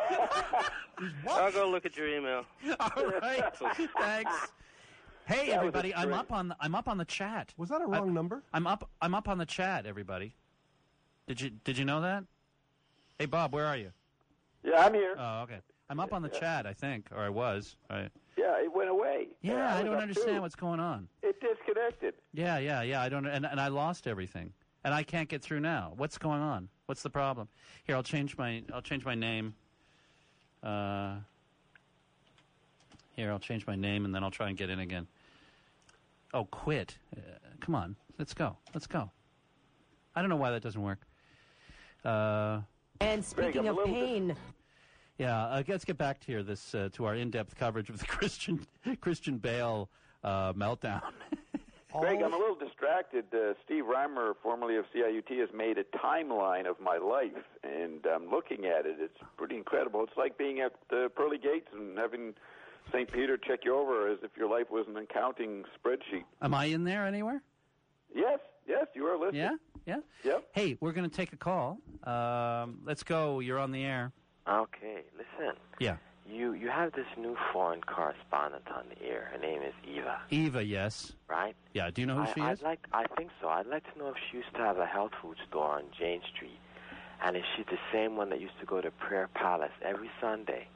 I'll go look at your email. All right. Thanks. Hey, That was everybody! a I'm trick. up on the, I'm up on the chat. Was that a wrong I, number? I'm up. I'm up on the chat. Everybody, did you did you know that? Hey, Bob, where are you? Yeah, I'm here. Oh, okay. I'm up on the Yeah. chat. I think, or I was. Right. Yeah, it went away. Yeah, I, was don't up understand too. what's going on. It disconnected. Yeah, yeah, yeah. I don't, and and I lost everything, and I can't get through now. What's going on? What's the problem? Here, I'll change my I'll change my name. Uh, here, I'll change my name, and then I'll try and get in again. Oh, quit! Uh, come on, let's go, let's go. I don't know why that doesn't work. Uh, And speaking of pain, yeah, uh, let's get back to here. This uh, to our in-depth coverage of the Christian Christian Bale uh, meltdown. Greg, I'm a little distracted. Uh, Steve Reimer, formerly of C I U T, has made a timeline of my life, and I'm looking at it. It's pretty incredible. It's like being at the pearly gates and having Saint Peter check you over as if your life was an accounting spreadsheet. Am I in there anywhere? Yes, yes, you are listening. Yeah, yeah. Yep. Hey, we're going to take a call. Um, let's go. You're on the air. Okay, listen. Yeah. You you have this new foreign correspondent on the air. Her name is Eva, Eva, yes. right? Yeah. Do you know who I, she I'd is? like I think so. I'd like to know if she used to have a health food store on Jane Street, and if she's the same one that used to go to Prayer Palace every Sunday.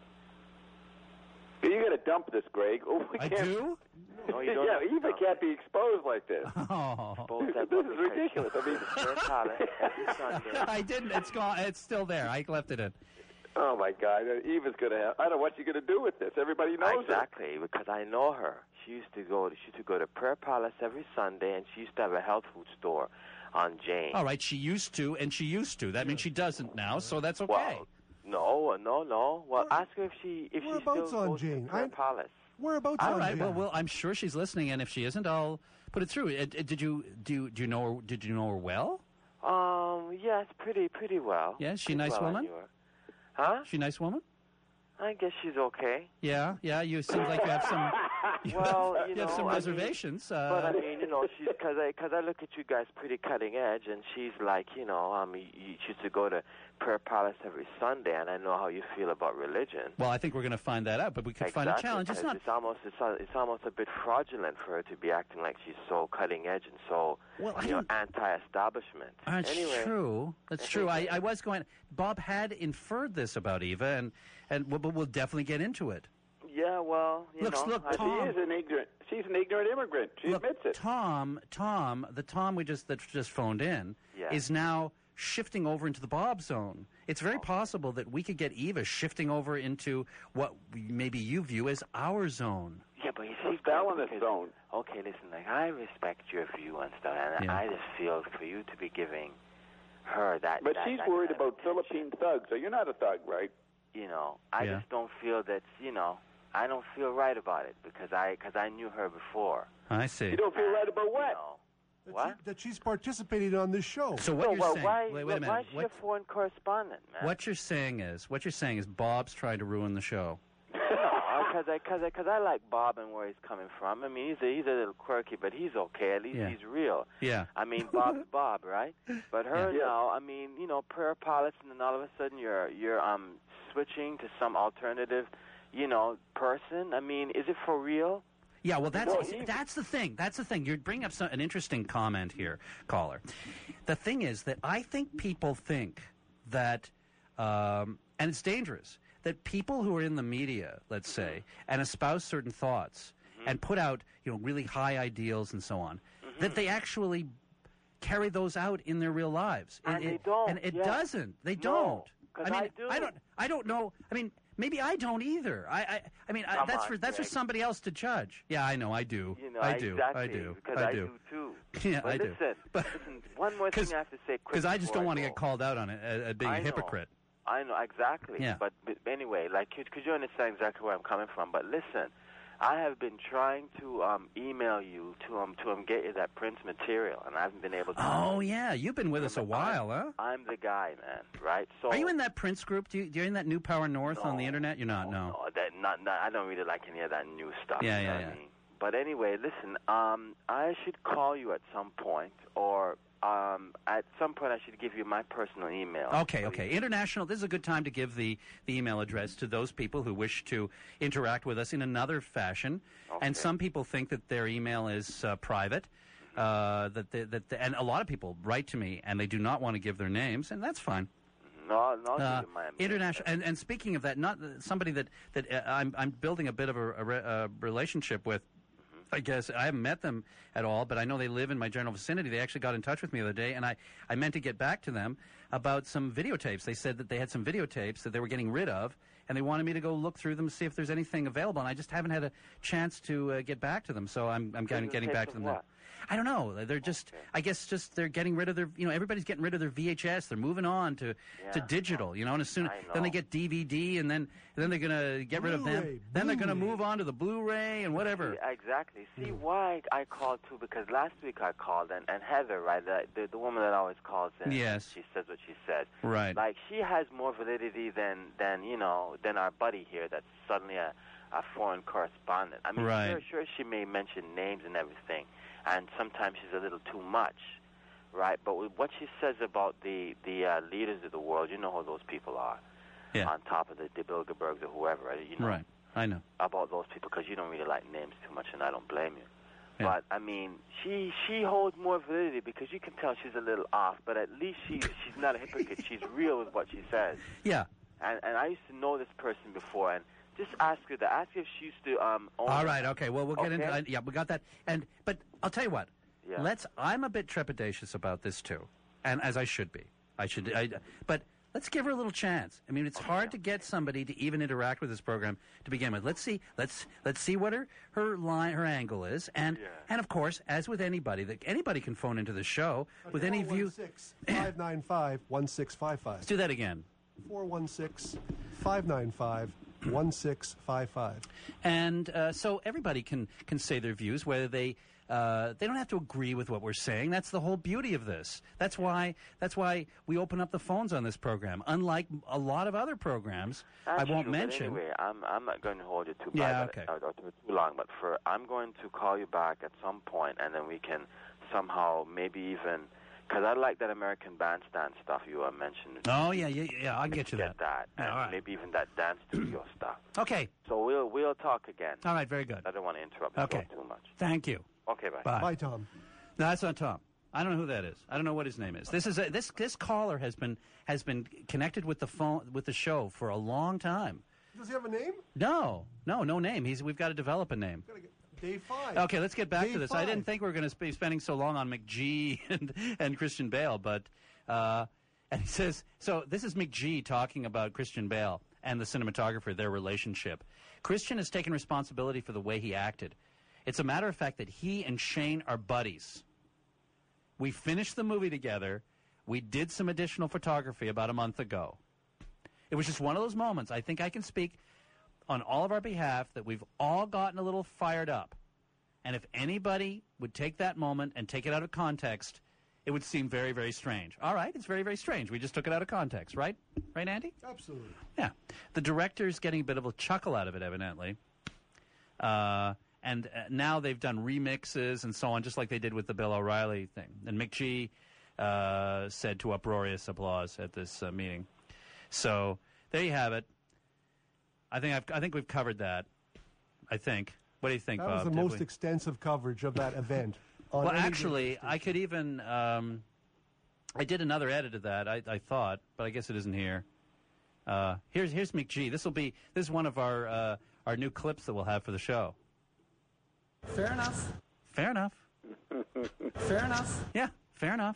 You got to dump this, Greg. Oh, we I can't. do? No, you don't yeah, have to Eva dump can't be exposed like this. Oh. Expose that This one is because ridiculous. I mean, Prayer Palace every Sunday. I didn't. It's gone. It's still there. I left it in. Oh, my God. Eva's going to have... I don't know what you're going to do with this. Everybody knows Exactly, her. because I know her. She used to go. She used to go to Prayer Palace every Sunday, and she used to have a health food store on Jane. All right, she used to, and she used to. That means she doesn't now, so that's okay. Well, no, no, no. Well, ask her if she if she still Whereabouts on goes Jane? to Prayer I- Palace. Whereabouts All on right. Jane? Well, well, I'm sure she's listening, and if she isn't, I'll put it through. Uh, uh, did you do you, do you know her? Did you know her well? Um, yes, pretty pretty well. Yeah, is she a Pretty nice well I woman? knew her. Huh? She a nice woman? I guess she's okay. Yeah, yeah. You seem like you have some. You Well, have, you you have know, some I mean- reservations. uh, But I mean, you know, she's because I because I look at you guys pretty cutting edge, and she's like, you know, um, you, you she used to go to Prayer Palace every Sunday, and I know how you feel about religion. well, I think we're going to find that out, but we could Exactly, find a challenge. It's 'cause not. It's almost it's, al- it's almost a bit fraudulent for her to be acting like she's so cutting edge and so Well, I you know don't- anti-establishment. That's anyway, true. That's true. I, I was going. Bob had inferred this about Eva, and and we'll, but we'll definitely get into it. Yeah, well, you Look, know, look, I- Tom- She is an ignorant... She's an ignorant immigrant. She Look, admits it. Tom, Tom, the Tom we just that just phoned in Yeah. is now shifting over into the Bob zone. It's very possible that we could get Eva shifting over into what we- maybe you view as our zone. Yeah, but you see, Balanced because- zone. Okay, listen, like I respect your view and stuff, and Yeah. I just feel for you to be giving her that. But that, she's that worried kind of about attention, Philippine thugs, so you're not a thug, right? You know, I Yeah. just don't feel that. You know, I don't feel right about it because I because I knew her before. I see. You don't feel right about You what? know. That, What? She, that she's participating on this show. So what So, you're well, saying? why, wait, wait a why minute. is she What, a foreign correspondent, man? what you're saying is what you're saying is Bob's trying to ruin the show. Because I, cause I, cause I like Bob and where he's coming from. I mean, he's a, he's a little quirky, but he's okay. At least Yeah. he's real. Yeah. I mean, Bob's Bob, right? But her Yeah. now, I mean, you know, Prayer Palace, and then all of a sudden you're you're um switching to some alternative, you know, person. I mean, is it for real? Yeah, well, that's Well, he- that's the thing. That's the thing. You're bringing up some, an interesting comment here, caller. The thing is that I think people think that, um, and it's dangerous, that people who are in the media, let's say, and espouse certain thoughts Mm-hmm. and put out, you know, really high ideals and so on, Mm-hmm. that they actually carry those out in their real lives. And it, they it- don't, And it yeah. doesn't. They No, don't. 'cause I mean, I do. I don't. I don't know. I mean, maybe I don't either. I. I, I mean, I, Come that's on, for that's for Greg. somebody else to judge. Yeah, I know. I do. You know, I do. exactly, I do. Because I I do. too. Yeah, but I do. listen, But- listen, one more thing 'cause- I have to say quick. Because I just don't before want to go. get called out on it as, as being I a know. hypocrite. I know exactly. Yeah. But, but anyway, like, could, could you understand exactly where I'm coming from? But listen, I have been trying to um, email you to um to um, get you that Prince material, and I haven't been able to. Oh yeah, you've been with us a while, huh? I'm the guy, man. Right? So Are you in that Prince group? Do you, do you in that New Power North on the No, internet? You're not. No. no, that not, not. I don't really like any of that new stuff. Yeah, you know yeah, what yeah. I mean? But anyway, listen. Um, I should call you at some point, or um, at some point I should give you my personal email. Okay, okay. International, this is a good time to give the, the email address to those people who wish to interact with us in another fashion. And some people think that their email is uh, private. Uh, that they, that they, and a lot of people write to me and they do not want to give their names, and that's fine. No, no. Uh, international, and, and speaking of that, not somebody that that uh, I'm I'm building a bit of a, a, re- a relationship with. I guess I haven't met them at all, but I know they live in my general vicinity. They actually got in touch with me the other day, and I, I meant to get back to them about some videotapes. They said that they had some videotapes that they were getting rid of, and they wanted me to go look through them to see if there's anything available. And I just haven't had a chance to uh, get back to them, so I'm I'm getting, getting back to them now. I don't know. They're just, I guess, just they're getting rid of their, you know, everybody's getting rid of their V H S. They're moving on to, to digital, you know, and as soon then they get D V D, and then and then they're gonna get rid of them. Blu-ray, Then they're gonna move on to the Blu-ray and whatever. See, exactly. See why I called too? Because last week I called, and, and Heather, right, the, the the woman that always calls in, Yes. she says what she says. Right. Like she has more validity than than you know than our buddy here. That's suddenly a, a foreign correspondent. I mean, Right. sure, sure, she may mention names and everything, and sometimes she's a little too much, right? But with what she says about the the uh, leaders of the world, you know who those people are. Yeah. On top of the, the Bilderbergs or whoever, you know. Right. I know. About those people because you don't really like names too much, and I don't blame you. Yeah. But I mean, she she holds more validity because you can tell she's a little off, but at least she she's not a hypocrite. She's real with what she says. Yeah. And and I used to know this person before, and just ask her that. Ask her if she used to um. Own All right. Okay. Well, we'll get into Okay? that. Yeah, we got that. And but I'll tell you what. Yeah. Let's. I'm a bit trepidatious about this too, and as I should be. I should. I, but Let's give her a little chance. I mean, it's hard to get somebody to even interact with this program to begin with. Let's see. Let's let's see what her her line, her angle is, and Yeah. and of course, as with anybody, that anybody can phone into the show with any view. five nine five, one six five five. Let's do that again. four one six, five nine five, one six five five. And uh, so everybody can can say their views, whether they. Uh, they don't have to agree with what we're saying. That's the whole beauty of this. That's why. That's why we open up the phones on this program. Unlike a lot of other programs, That's I won't true, but mention. Anyway, I'm I'm not going to hold you too Yeah, back, okay. uh, or too too long. But for I'm going to call you back at some point, and then we can somehow maybe even because I like that American Bandstand stuff you uh, mentioned. Oh yeah, yeah, yeah. I'll get you Get that, Yeah, and all right. maybe even that dance studio stuff. Okay. So we'll we'll talk again. All right. Very good. I don't want to interrupt the Okay. show too much. Thank you. Okay, bye. Bye. Bye, Tom. No, that's not Tom. I don't know who that is. I don't know what his name is. This is a, this this caller has been has been connected with the phone with the show for a long time. Does he have a name? No, no, no name. He's we've got to develop a name. Day five. Okay, let's get back Day to this. five. I didn't think we were going to be spending so long on McGee and, and Christian Bale, but uh, and he says so. This is McGee talking about Christian Bale and the cinematographer, their relationship. Christian has taken responsibility for the way he acted. It's a matter of fact that he and Shane are buddies. We finished the movie together. We did some additional photography about a month ago. It was just one of those moments. I think I can speak on all of our behalf that we've all gotten a little fired up. And if anybody would take that moment and take it out of context, it would seem very, very strange. All right, it's very, very strange. We just took it out of context, right? Right, Andy? Absolutely. Yeah. The director's getting a bit of a chuckle out of it, evidently. Uh, and uh, now they've done remixes and so on, just like they did with the Bill O'Reilly thing. And McGee uh, said to uproarious applause at this uh, meeting. So there you have it. I think I've, I think we've covered that. I think. What do you think, That Bob? was the Did most we- extensive coverage of that event. on well, any actually, I could even. Um, I did another edit of that. I, I thought, but I guess it isn't here. Uh, here's here's McGee. This will be this is one of our uh, our new clips that we'll have for the show. Fair enough. Fair enough. Fair enough. Yeah, fair enough.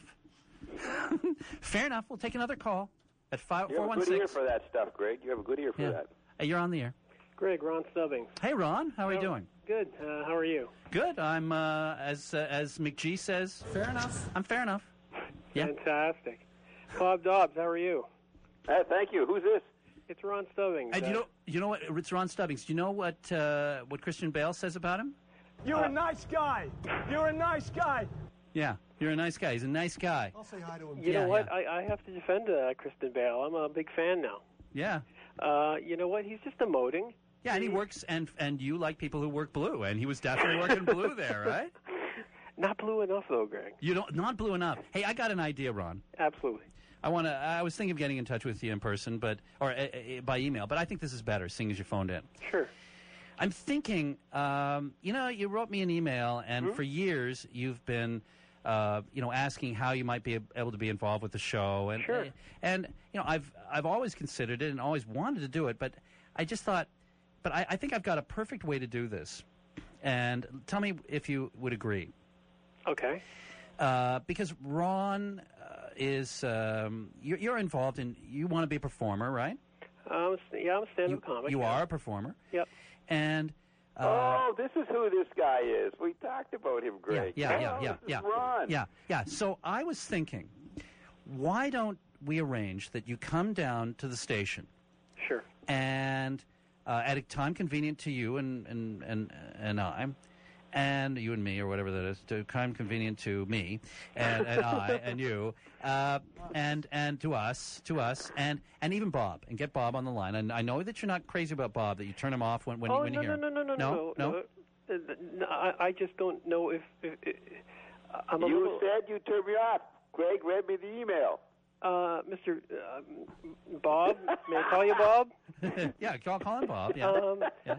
Fair enough. We'll take another call at five You four have a one good ear six. for that stuff, Greg. You have a good ear for Yeah. that. Hey, you're on the air. Greg, Ron Stubbings. Hey, Ron. How are you doing? Good. Uh, how are you? Good. I'm uh, as uh, as McGee says. Fair enough. I'm fair enough. Yeah. Fantastic. Bob Dobbs, how are you? Uh, thank you. Who's this? It's Ron Stubbings. And Uh, you know, you know what? It's Ron Stubbings. Do you know what uh, what Christian Bale says about him? You're a nice guy. You're a nice guy. Yeah, you're a nice guy. He's a nice guy. I'll say hi to him. You Yeah, know what? yeah. I, I have to defend uh, Kristen Bale. I'm a big fan now. Yeah. Uh, you know what? He's just emoting. Yeah, and he works, and and you like people who work blue, and he was definitely working blue there, right? Not blue enough, though, Greg. You don't, not blue enough. Hey, I got an idea, Ron. Absolutely. I want to. I was thinking of getting in touch with you in person, but or uh, uh, by email, but I think this is better, seeing as you phoned in. Sure. I'm thinking, um, you know, you wrote me an email, and Hmm? for years you've been, uh, you know, asking how you might be able to be involved with the show, and Sure. and you know, I've I've always considered it and always wanted to do it, but I just thought, but I, I think I've got a perfect way to do this, and tell me if you would agree. Okay. Uh, because Ron uh, is um, you're, you're involved in, you want to be a performer, right? Um, yeah, I'm a stand-up comic. You yeah. are a performer. Yep. And uh, oh, this is who this guy is. We talked about him, Greg. Yeah, yeah, Oh, yeah, this is yeah, Ron. yeah, yeah. So I was thinking, why don't we arrange that you come down to the station? Sure. And uh, at a time convenient to you and and and and I, and you and me, or whatever that is, to time convenient to me and, and I and you, uh, and and to us, to us, and and even Bob, and get Bob on the line. And I know that you're not crazy about Bob, that you turn him off when when, oh, you, when no, you hear no, him. no, no, no, no, no, no. Uh, no, I, I just don't know if. if, if I'm a You little, said you turned me off. Greg read me the email. uh, Mister Uh, Bob, may I call you Bob? yeah, call, call him Bob. Yeah. Um, yeah.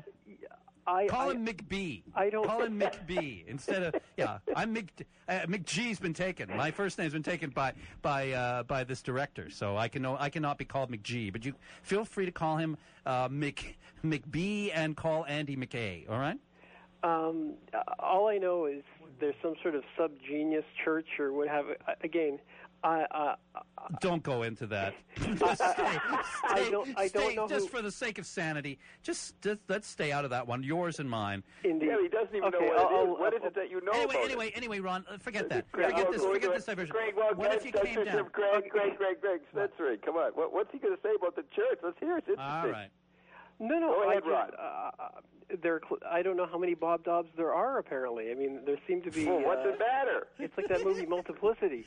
I, Call I, him McBee. I don't call him McBee instead of yeah. I'm Mc. Uh, McGee's been taken. My first name's been taken by by uh, by this director, so I can no, I cannot be called McGee. But you feel free to call him uh, Mc McBee and call Andy McA. All right. Um, all I know is there's some sort of sub-genius church or what have it. Again, I, I, I don't go into that. Just stay, stay, I don't, I stay, don't know just who, for the sake of sanity. Just, just let's stay out of that one. Yours and mine. Indeed. Yeah, he doesn't even Okay, know what I'll, it is. I'll, What I'll, is it that you know Anyway, about anyway, it? anyway, Ron, uh, forget that. Greg, Forget I'll this. go Forget into this it. diversion. Greg, well, What Greg, if you that's came just down? him. Greg, Greg, Greg, Greg, Spencer, come on. What, what's he going to say about the church? Let's hear it. It's All right. No, no. Go I ahead, just, Ron. uh, there. I don't know how many Bob Dobbs there are. Apparently, I mean, there seem to be. Well, what's uh, the matter? It's like that movie Multiplicity.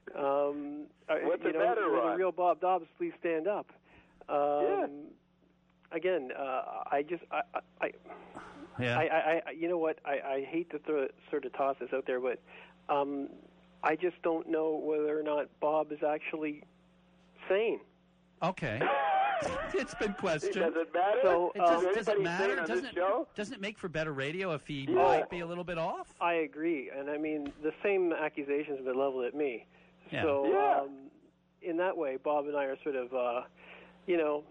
Um, uh, What's you the know, matter, when Ron? the real Bob Dobbs, please stand up. Um, Yeah. Again, uh, I just, I, I, I, Yeah. I, I, you know what? I, I hate to throw, sort of toss this out there, but um, I just don't know whether or not Bob is actually sane. Okay. It's been questioned. Does it matter? So, It does, um, does it anybody matter? sane on Doesn't this it, show? doesn't it make for better radio if he Yeah. might be a little bit off? I agree, and I mean the same accusations have been leveled at me. Yeah. So, Yeah. um, in that way, Bob and I are sort of, uh, you know,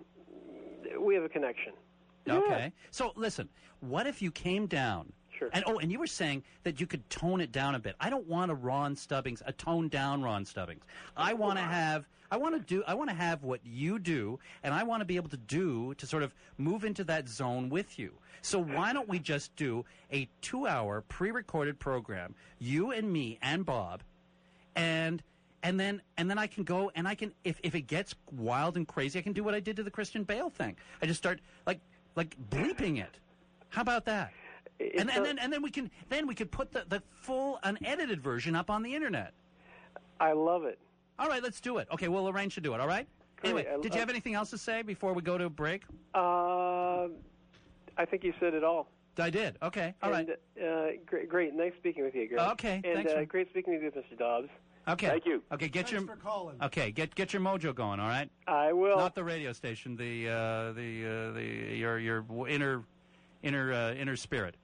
we have a connection. Okay. So listen, what if you came down? Sure. And oh, and you were saying that you could tone it down a bit. I don't want a Ron Stubbings, a toned down Ron Stubbings. I want to have, I want to do, I want to have what you do, and I want to be able to do to sort of move into that zone with you. So why don't we just do a two-hour pre-recorded program, you and me and Bob, and and then and then I can go and I can, if if it gets wild and crazy, I can do what I did to the Christian Bale thing. I just start like like bleeping it. How about that? It's And, and a- then and then we can then we could put the, the full unedited version up on the internet. I love it. All right, let's do it. Okay, we'll arrange to do it. All right. Great. Anyway, I- did you I- have anything else to say before we go to a break? Uh, I think you said it all. I did. Okay. All right. and, uh, great, great. Nice speaking with you, Greg. Okay, And thanks uh, for- great speaking with you, Mister Dobbs. Okay. Thank you. Okay, get Thanks your for calling. okay get get your mojo going. All right. I will. Not the radio station. The uh, the uh, the your your inner inner uh, inner spirit.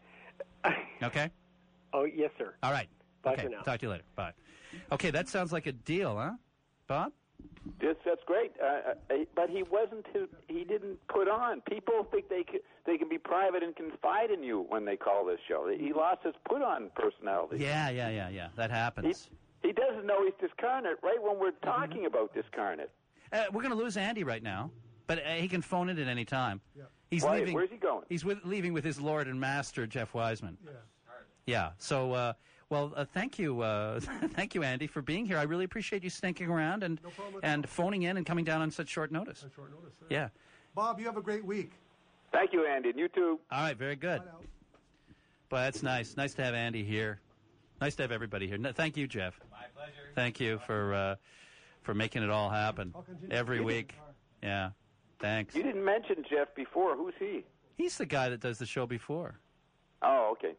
Okay. Oh, yes, sir. All right. Bye okay. for now. Talk to you later. Bye. Okay, that sounds like a deal, huh, Bob? Yes, that's great. Uh, uh, but he wasn't. His, he didn't put on. People think they can, they can be private and confide in you when they call this show. He lost his put on personality. Yeah, yeah, yeah, yeah. That happens. He doesn't know he's discarnate right when we're talking about discarnate. Uh, we're going to lose Andy right now, but uh, he can phone it at any time. Yeah. He's Why? leaving. Where's he going? He's with, leaving with his Lord and Master Jeff Wiseman. Yeah. Yeah. So, uh, well, uh, thank you, uh, thank you, Andy, for being here. I really appreciate you sneaking around and No problem at and phoning in and coming down on such short notice. On short notice. Yeah. Bob, you have a great week. Thank you, Andy, and you too. All right. Very good. Bye now. But that's nice. Nice to have Andy here. Nice to have everybody here. No, thank you, Jeff. My pleasure. Thank you for uh, for making it all happen I'll continue. every week. Yeah. Thanks. You didn't mention Jeff before. Who's he? He's the guy that does the show before. Oh, okay.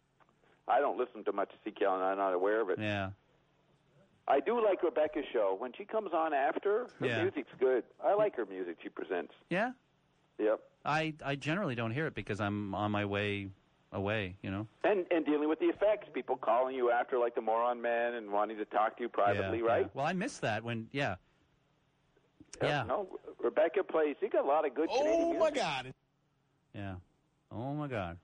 I don't listen to much C K L, and I'm not aware of it. Yeah. I do like Rebecca's show. When she comes on after, her Yeah. music's good. I like her music she presents. Yeah. Yep. I I generally don't hear it because I'm on my way away. You know. And and dealing with the effects, people calling you after like the Moron Men and wanting to talk to you privately, yeah, right? yeah. Well, I missed that when. Yeah. Uh, Yeah. No, Rebecca plays. She got a lot of good Canadian Oh, my music. God. Yeah. Oh my God.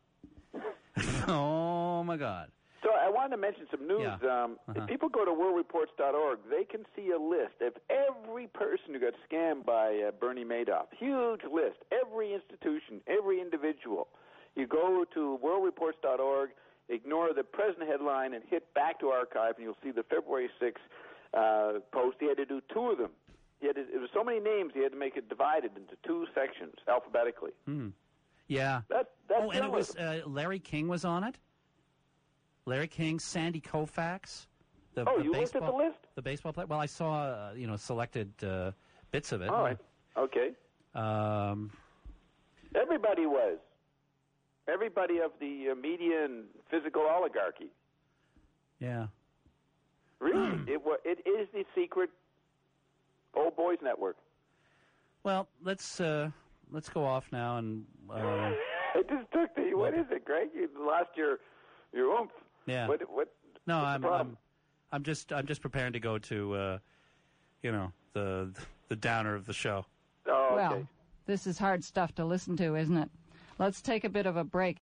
oh my God. So I wanted to mention some news. Yeah. Um, Uh-huh. If people go to world reports dot org, they can see a list of every person who got scammed by uh, Bernie Madoff. Huge list. Every institution, every individual. You go to world reports dot org, ignore the present headline, and hit back to archive, and you'll see the February sixth uh, post. He had to do two of them. He had to, it was so many names, he had to make it divided into two sections alphabetically. Hmm. Yeah. That, that's oh, and it was journalism. uh, Larry King was on it. Larry King, Sandy Koufax. The, Oh, the you looked at baseball, the list? The baseball player. Well, I saw uh, you know selected uh, bits of it. All right. Okay. Um, Everybody was. Everybody of the uh, media and physical oligarchy. yeah. Really, it wa- it is the secret old boys network. Well, let's uh, let's go off now and. Uh, It just took the. What is it, Greg? You lost your your oomph. Yeah. What? What? No, what's the I'm, problem? I'm I'm just I'm just preparing to go to uh, you know the the downer of the show. Oh, Well, this is hard stuff to listen to, isn't it? Let's take a bit of a break.